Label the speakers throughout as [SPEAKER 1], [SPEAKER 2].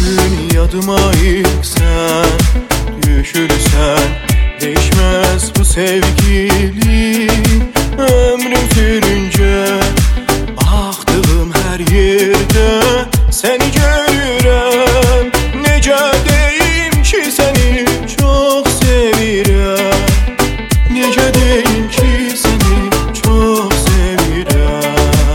[SPEAKER 1] gün yadıma ilk sen düşürsen, değişmez bu sevgili. Ömrüm sürünce baktığım her yerde seni görürəm. Necə deyim ki seni çok sevirəm, necə deyim ki seni çok sevirəm.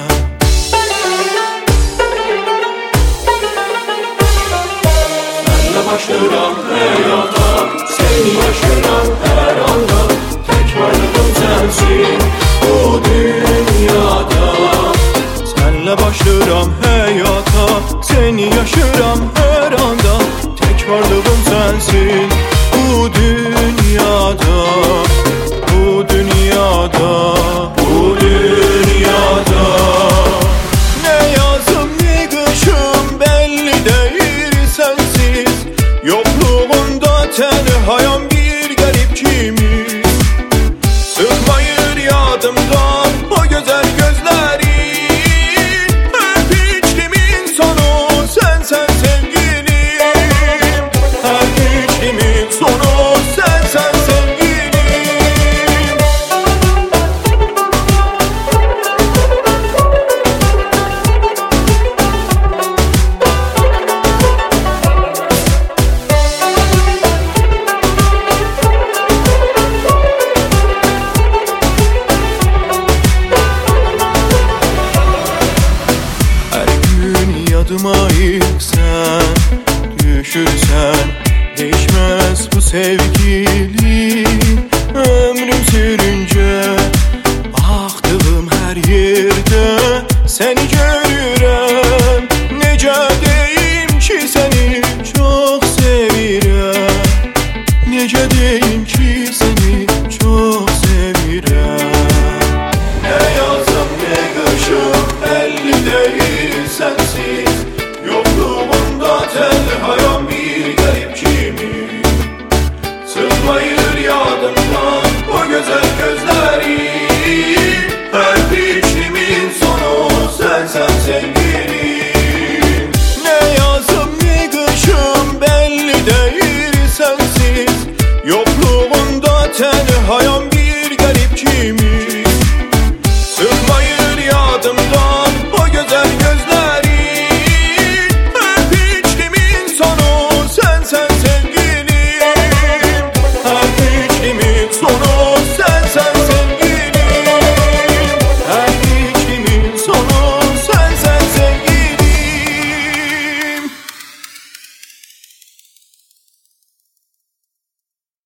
[SPEAKER 1] Senle başlıram hayata, seni yaşıram her anda. Tek varlığım sensin bu dünyada. Senle başlıram hayata, seni yaşıram her anda. Tek varlığım sensin bu dünyada. Bu dünyada, bu dünyada. Ne yazım ne kışım belli değil sensiz. Yokluğunda tenhayam bir garip kimiz. Sıkmayır yadımdan o güzel gözlerin. Hep içtimin sonu sensen sevgilim. Hep içtimin sonu sensen sevgilim. Yadıma ilk sen düşürsen, değişmez bu sevgili. Ömrüm sürünce baktığım her yerde seni görürəm. Necə deyim ki seni çok sevirəm, necə deyim ki seni çok sevirəm. Ne yazım ne kışım belli değil sensiz. Yokluğumda tenhayam bir garip kimi. Sığmayır yadımdan o güzel gözlerin. Her içtimin sonu sensen sevgilim.